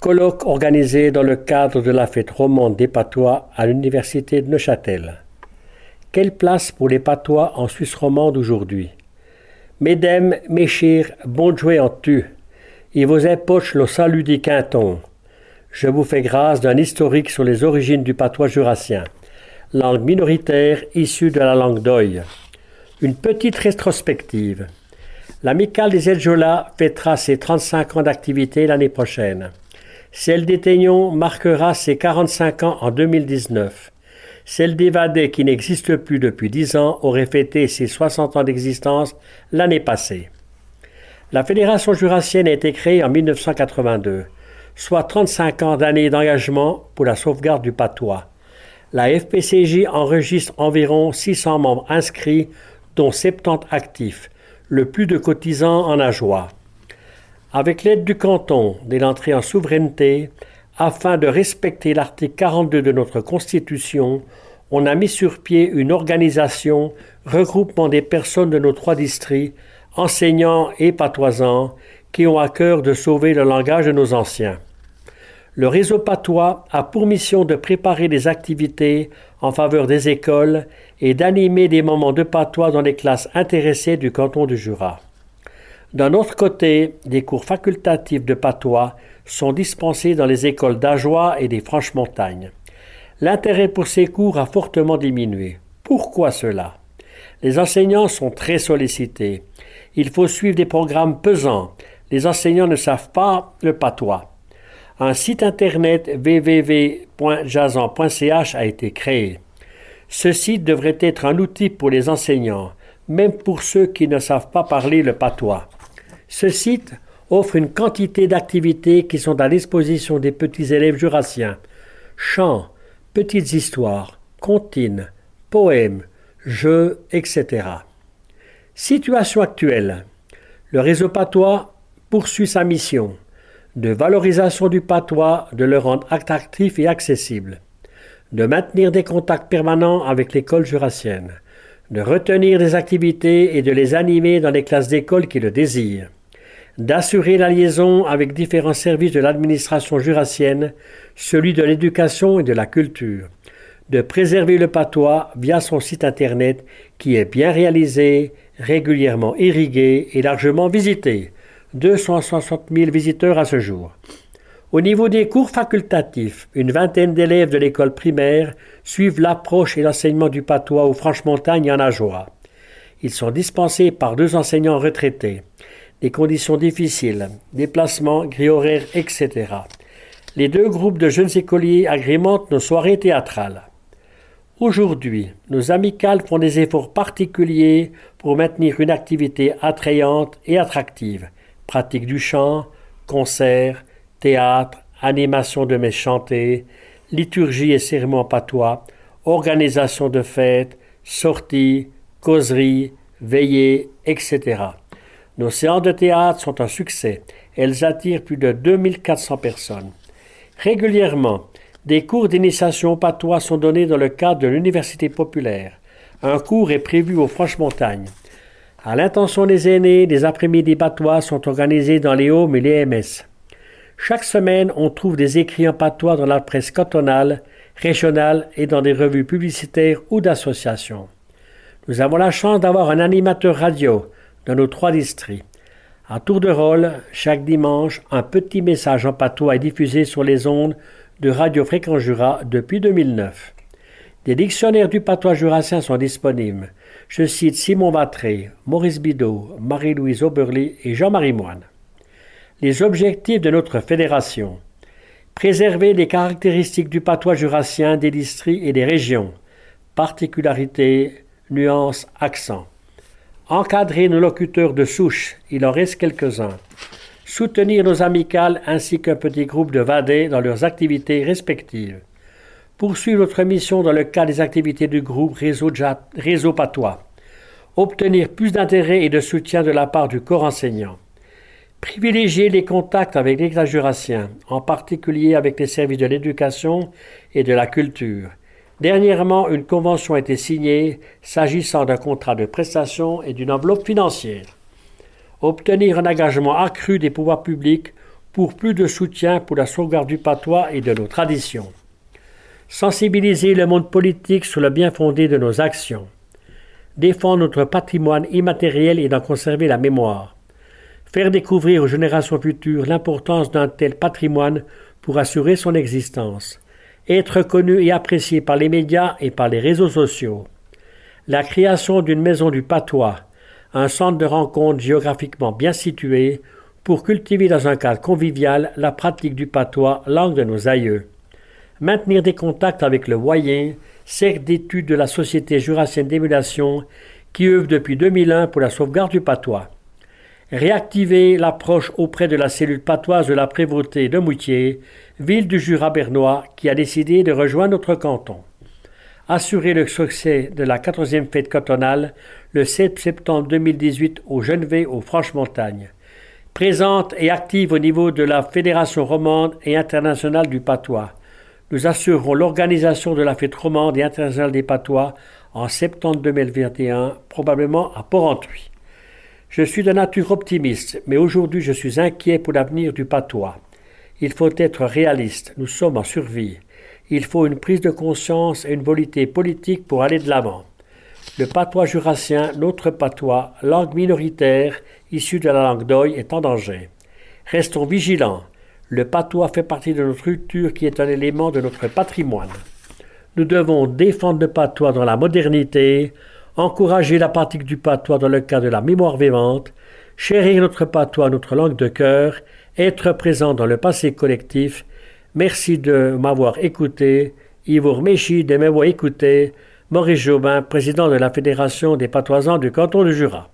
Colloque organisé dans le cadre de la fête romande des patois à l'université de Neuchâtel. Quelle place pour les patois en Suisse romande aujourd'hui? Mesdames, mes chers, bonne joie en tu, et vos époches le salut des cantons. Je vous fais grâce d'un historique sur les origines du patois jurassien, langue minoritaire issue de la langue d'Oï. Une petite rétrospective. L'Amicale des Eljola fêtera ses 35 ans d'activité l'année prochaine. Celle des Teignon marquera ses 45 ans en 2019. Celle des Vadais, qui n'existe plus depuis 10 ans, aurait fêté ses 60 ans d'existence l'année passée. La Fédération jurassienne a été créée en 1982, soit 35 ans d'années d'engagement pour la sauvegarde du patois. La FPCJ enregistre environ 600 membres inscrits, dont 70 actifs, le plus de cotisants en Ajoie. Avec l'aide du canton dès l'entrée en souveraineté, afin de respecter l'article 42 de notre Constitution, on a mis sur pied une organisation regroupement des personnes de nos 3 districts, enseignants et patoisans, qui ont à cœur de sauver le langage de nos anciens. Le réseau patois a pour mission de préparer des activités en faveur des écoles et d'animer des moments de patois dans les classes intéressées du canton du Jura. D'un autre côté, des cours facultatifs de patois sont dispensés dans les écoles d'Ajoie et des Franches-Montagnes. L'intérêt pour ces cours a fortement diminué. Pourquoi cela? Les enseignants sont très sollicités. Il faut suivre des programmes pesants. Les enseignants ne savent pas le patois. Un site internet www.jazan.ch a été créé. Ce site devrait être un outil pour les enseignants, même pour ceux qui ne savent pas parler le patois. Ce site offre une quantité d'activités qui sont à disposition des petits élèves jurassiens. Chants, petites histoires, comptines, poèmes, jeux, etc. Situation actuelle. Le réseau patois poursuit sa mission de valorisation du patois, de le rendre attractif et accessible, de maintenir des contacts permanents avec l'école jurassienne, de retenir des activités et de les animer dans les classes d'école qui le désirent, d'assurer la liaison avec différents services de l'administration jurassienne, celui de l'éducation et de la culture, de préserver le patois via son site internet qui est bien réalisé, régulièrement irrigué et largement visité. 260 000 visiteurs à ce jour. Au niveau des cours facultatifs, une vingtaine d'élèves de l'école primaire suivent l'approche et l'enseignement du patois aux Franches-Montagnes et en Ajoie. Ils sont dispensés par 2 enseignants retraités. Des conditions difficiles, déplacements, grilles horaires, etc. Les 2 groupes de jeunes écoliers agrémentent nos soirées théâtrales. Aujourd'hui, nos amicales font des efforts particuliers pour maintenir une activité attrayante et attractive. Pratique du chant, concerts, théâtre, animation de messe chantée, liturgie et cérémonies patois, organisation de fêtes, sorties, causeries, veillées, etc. Nos séances de théâtre sont un succès. Elles attirent plus de 2400 personnes. Régulièrement, des cours d'initiation au patois sont donnés dans le cadre de l'université populaire. Un cours est prévu aux Franches-Montagnes. À l'intention des aînés, des après-midi patois sont organisés dans les Haumes et les MS. Chaque semaine, on trouve des écrits en patois dans la presse cantonale, régionale et dans des revues publicitaires ou d'associations. Nous avons la chance d'avoir un animateur radio dans nos 3 districts. À tour de rôle, chaque dimanche, un petit message en patois est diffusé sur les ondes de Radio Fréquence Jura depuis 2009. Des dictionnaires du patois jurassien sont disponibles. Je cite Simon Vatré, Maurice Bidot, Marie-Louise Auberly et Jean-Marie Moine. Les objectifs de notre fédération. Préserver les caractéristiques du patois jurassien des districts et des régions. Particularités, nuances, accents. Encadrer nos locuteurs de souche, il en reste quelques-uns. Soutenir nos amicales ainsi qu'un petit groupe de vadais dans leurs activités respectives. Poursuivre notre mission dans le cadre des activités du groupe Réseau Patois. Obtenir plus d'intérêt et de soutien de la part du corps enseignant. Privilégier les contacts avec l'État jurassien, en particulier avec les services de l'éducation et de la culture. Dernièrement, une convention a été signée s'agissant d'un contrat de prestation et d'une enveloppe financière. Obtenir un engagement accru des pouvoirs publics pour plus de soutien pour la sauvegarde du patois et de nos traditions. Sensibiliser le monde politique sur le bien fondé de nos actions. Défendre notre patrimoine immatériel et d'en conserver la mémoire. Faire découvrir aux générations futures l'importance d'un tel patrimoine pour assurer son existence. Être connu et apprécié par les médias et par les réseaux sociaux. La création d'une maison du patois, un centre de rencontre géographiquement bien situé pour cultiver dans un cadre convivial la pratique du patois, langue de nos aïeux. Maintenir des contacts avec le Voyen, cercle d'études de la Société jurassienne d'émulation qui œuvre depuis 2001 pour la sauvegarde du patois. Réactiver l'approche auprès de la cellule patoise de la prévôté de Moutier, ville du Jura bernois qui a décidé de rejoindre notre canton. Assurer le succès de la 14e fête cantonale le 7 septembre 2018 au Genevais aux Franches-Montagnes. Présente et active au niveau de la Fédération romande et internationale du patois. Nous assurerons l'organisation de la fête romande et internationale des patois en septembre 2021, probablement à Porrentruy. Je suis de nature optimiste, mais aujourd'hui je suis inquiet pour l'avenir du patois. Il faut être réaliste, nous sommes en survie. Il faut une prise de conscience et une volonté politique pour aller de l'avant. Le patois jurassien, notre patois, langue minoritaire, issue de la langue d'Oï, est en danger. Restons vigilants. Le patois fait partie de notre culture qui est un élément de notre patrimoine. Nous devons défendre le patois dans la modernité, encourager la pratique du patois dans le cadre de la mémoire vivante, chérir notre patois, notre langue de cœur, être présent dans le passé collectif. Merci de m'avoir écouté. Ivo remercie de m'avoir écouté. Maurice Jobin, président de la Fédération des patoisans du canton du Jura.